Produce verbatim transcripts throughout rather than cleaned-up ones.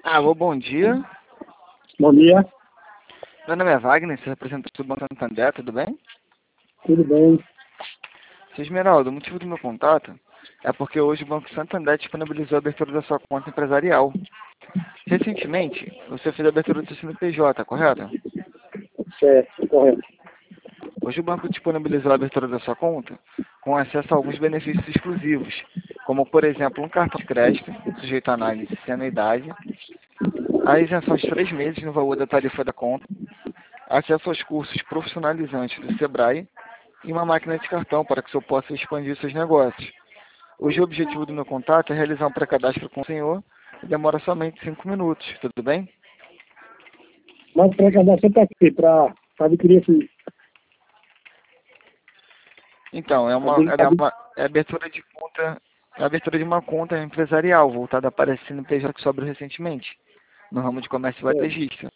Alô, bom dia. Bom dia, Meu nome é Wagner, você representa o Banco Santander, tudo bem? tudo bem? Seu Esmeralda, o motivo do meu contato é porque hoje o Banco Santander disponibilizou a abertura da sua conta empresarial. Recentemente, você fez a abertura do seu C N P J, correto? Certo, correto. Hoje o banco disponibilizou a abertura da sua conta com acesso a alguns benefícios exclusivos, como, por exemplo, um cartão de crédito, sujeito a análise sem anuidade, a isenção de três meses no valor da tarifa da conta, acesso aos cursos profissionalizantes do Sebrae e uma máquina de cartão para que o senhor possa expandir seus negócios. Hoje o objetivo do meu contato é realizar um pré-cadastro com o senhor e demora somente cinco minutos, tudo bem? Mas para cadastro para quê? Para adquirir esse... Então, é uma, adquirir- ela é adquirir- uma é abertura de conta, é abertura de uma conta empresarial voltada para esse C N P J que sobrou recentemente, no ramo de comércio Certo. varejista.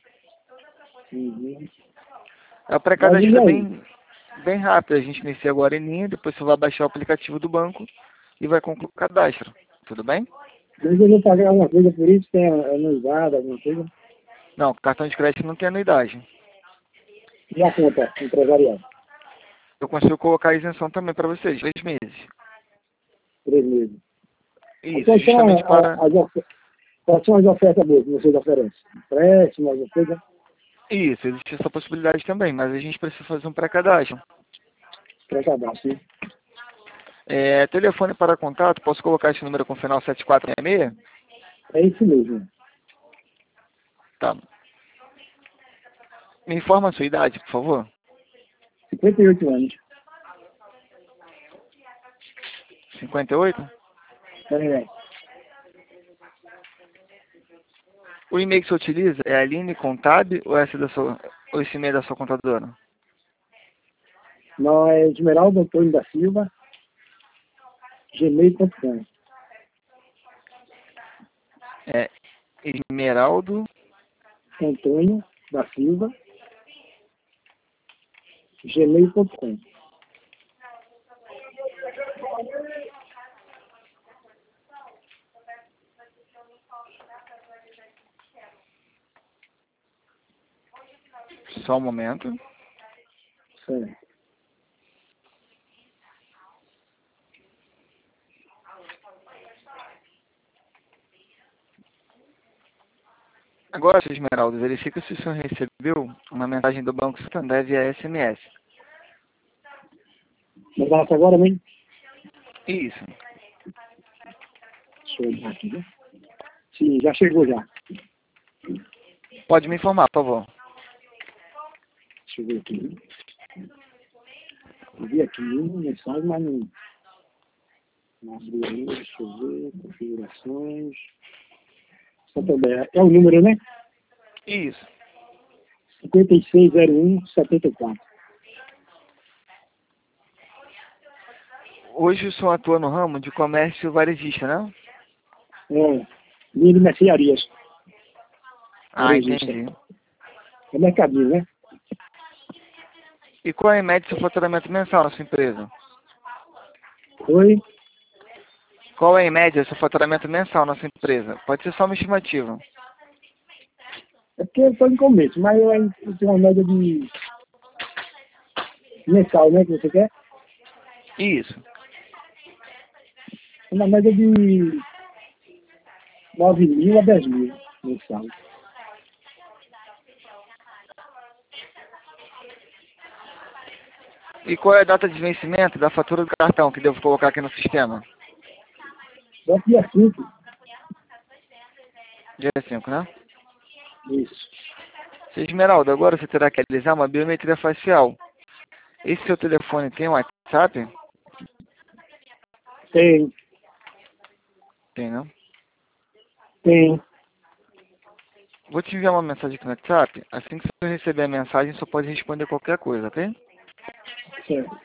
Uhum. É o Mas e pré-cadastro é aí? bem, bem rápido, a gente inicia agora em linha, depois você vai baixar o aplicativo do banco e vai concluir o cadastro, tudo bem? Mas eu vou pagar alguma coisa por isso? Tem anuidade, alguma coisa? Não, cartão de crédito não tem anuidade. E a conta empresarial? Eu consigo colocar a isenção também para vocês, três meses. Três meses. Isso, Quais são, justamente a- para... a- as, ofe- quais são as ofertas boas que vocês oferecem? Empréstimo, alguma coisa? Isso, existe essa possibilidade também, mas a gente precisa fazer um pré-cadastro. Para cadastro, né? É, telefone para contato, posso colocar esse número com final sete quatro seis seis? É isso mesmo. Tá. Me informa a sua idade, por favor. cinquenta e oito anos. cinquenta e oito? É, O e-mail que você utiliza é Aline Contab ou esse, da sua, ou esse e-mail da sua contadora? não, é Esmeralda Antônio da Silva, gmail ponto com. É Esmeraldo. Antônio da Silva, gmail ponto com. Só um momento. Certo. Agora, seu Esmeraldo, verifica se o senhor recebeu uma mensagem do Banco Santander via S M S. Mandasse agora mesmo? Isso. Deixa eu olhar aqui, né? Sim, já chegou já. Pode me informar, por favor. Deixa eu ver aqui. Né? Eu vi aqui uma mensagem, mas não. Não abriu ainda, deixa eu ver. Configurações. Santander. É o número, né? Isso. cinquenta e seis zero um setenta e quatro. Hoje o senhor atua no ramo de comércio varejista, né? É. Linha de mercearias. Ah, Varejista. entendi. É mercadinho, né? E qual é a média do seu faturamento mensal na sua empresa? Oi? Qual é, em média, o seu faturamento mensal na sua empresa? Pode ser só uma estimativa. É porque eu estou em começo, mas eu ainda tenho uma média de mensal, né? Que você quer? Isso. Uma média de nove mil a dez mil mensal. E qual é a data de vencimento da fatura do cartão que devo colocar aqui no sistema? Só dia cinco. Dia cinco, né? Isso. Seu Esmeralda, agora você terá que realizar uma biometria facial. Esse seu telefone tem WhatsApp? Tem, Tem, não? tem. Vou te enviar uma mensagem aqui no WhatsApp. Assim que você receber a mensagem, você pode responder qualquer coisa, ok? Certo.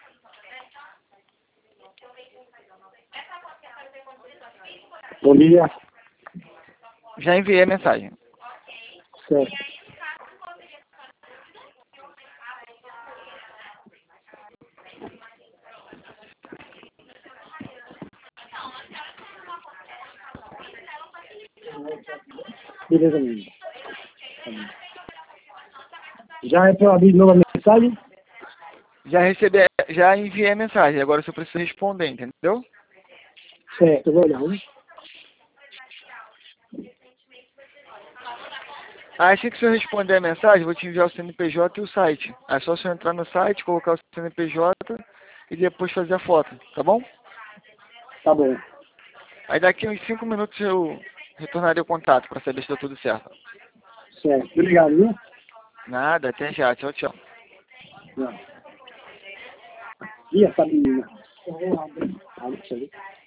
Bom dia. Já enviei a mensagem. Certo. Beleza mesmo. Tá bom. Já é para eu abrir de novo a mensagem? Já recebi, já enviei a mensagem, agora eu só preciso responder, entendeu? Certo, eu vou olhar, hein? Aí assim que o senhor responder a mensagem, eu vou te enviar o C N P J e o site. Aí é só o senhor entrar no site, colocar o C N P J e depois fazer a foto, tá bom? Tá bom. Aí daqui uns cinco minutos eu retornarei o contato para saber se está tudo certo. Certo. Obrigado, viu? Nada, até já. Tchau, tchau. Não. E essa menina? Abre isso ali.